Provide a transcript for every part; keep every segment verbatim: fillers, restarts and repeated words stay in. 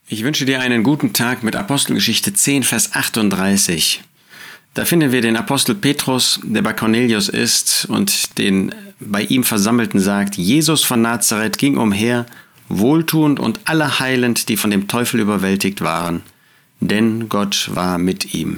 Ich wünsche dir einen guten Tag mit Apostelgeschichte zehn, Vers achtunddreißig. Da finden wir den Apostel Petrus, der bei Cornelius ist und den bei ihm Versammelten sagt: Jesus von Nazareth ging umher, wohltuend und alle heilend, die von dem Teufel überwältigt waren, denn Gott war mit ihm.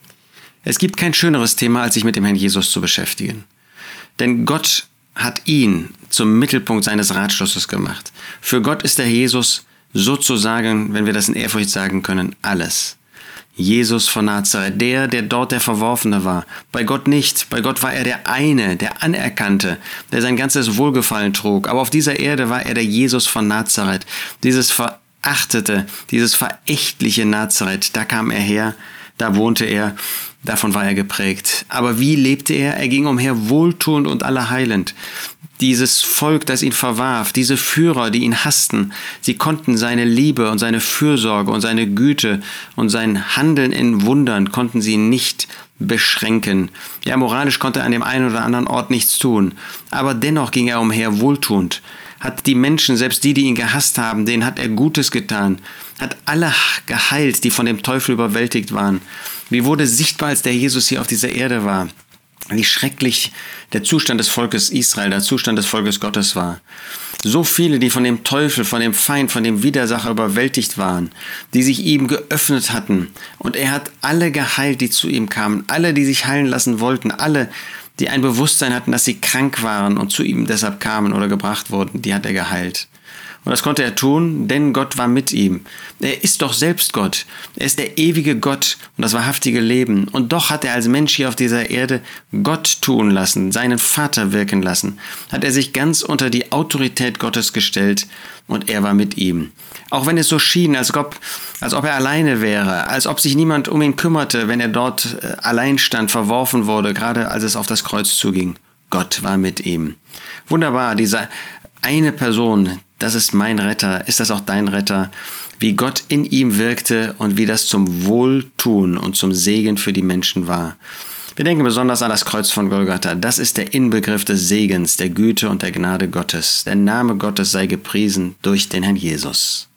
Es gibt kein schöneres Thema, als sich mit dem Herrn Jesus zu beschäftigen. Denn Gott hat ihn zum Mittelpunkt seines Ratschlusses gemacht. Für Gott ist der Jesus sozusagen, wenn wir das in Ehrfurcht sagen können, alles. Jesus von Nazareth, der, der dort der Verworfene war. Bei Gott nicht. Bei Gott war er der eine, der Anerkannte, der sein ganzes Wohlgefallen trug. Aber auf dieser Erde war er der Jesus von Nazareth. Dieses verachtete, dieses verächtliche Nazareth, da kam er her, da wohnte er, davon war er geprägt. Aber wie lebte er? Er ging umher wohltuend und alle heilend. Dieses Volk, das ihn verwarf, diese Führer, die ihn hassten, sie konnten seine Liebe und seine Fürsorge und seine Güte und sein Handeln in Wundern konnten sie nicht beschränken. Ja, moralisch konnte er an dem einen oder anderen Ort nichts tun, aber dennoch ging er umher wohltuend, hat die Menschen, selbst die, die ihn gehasst haben, denen hat er Gutes getan, hat alle geheilt, die von dem Teufel überwältigt waren. Wie wurde sichtbar, als der Jesus hier auf dieser Erde war, wie schrecklich der Zustand des Volkes Israel, der Zustand des Volkes Gottes war. So viele, die von dem Teufel, von dem Feind, von dem Widersacher überwältigt waren, die sich ihm geöffnet hatten. Und er hat alle geheilt, die zu ihm kamen, alle, die sich heilen lassen wollten, alle, die ein Bewusstsein hatten, dass sie krank waren und zu ihm deshalb kamen oder gebracht wurden, die hat er geheilt. Und das konnte er tun, denn Gott war mit ihm. Er ist doch selbst Gott. Er ist der ewige Gott und das wahrhaftige Leben. Und doch hat er als Mensch hier auf dieser Erde Gott tun lassen, seinen Vater wirken lassen. Hat er sich ganz unter die Autorität Gottes gestellt und er war mit ihm. Auch wenn es so schien, als ob, als ob er alleine wäre, als ob sich niemand um ihn kümmerte, wenn er dort äh, allein stand, verworfen wurde, gerade als es auf das Kreuz zuging. Gott war mit ihm. Wunderbar, diese eine Person, das ist mein Retter, ist das auch dein Retter, wie Gott in ihm wirkte und wie das zum Wohltun und zum Segen für die Menschen war. Wir denken besonders an das Kreuz von Golgatha. Das ist der Inbegriff des Segens, der Güte und der Gnade Gottes. Der Name Gottes sei gepriesen durch den Herrn Jesus.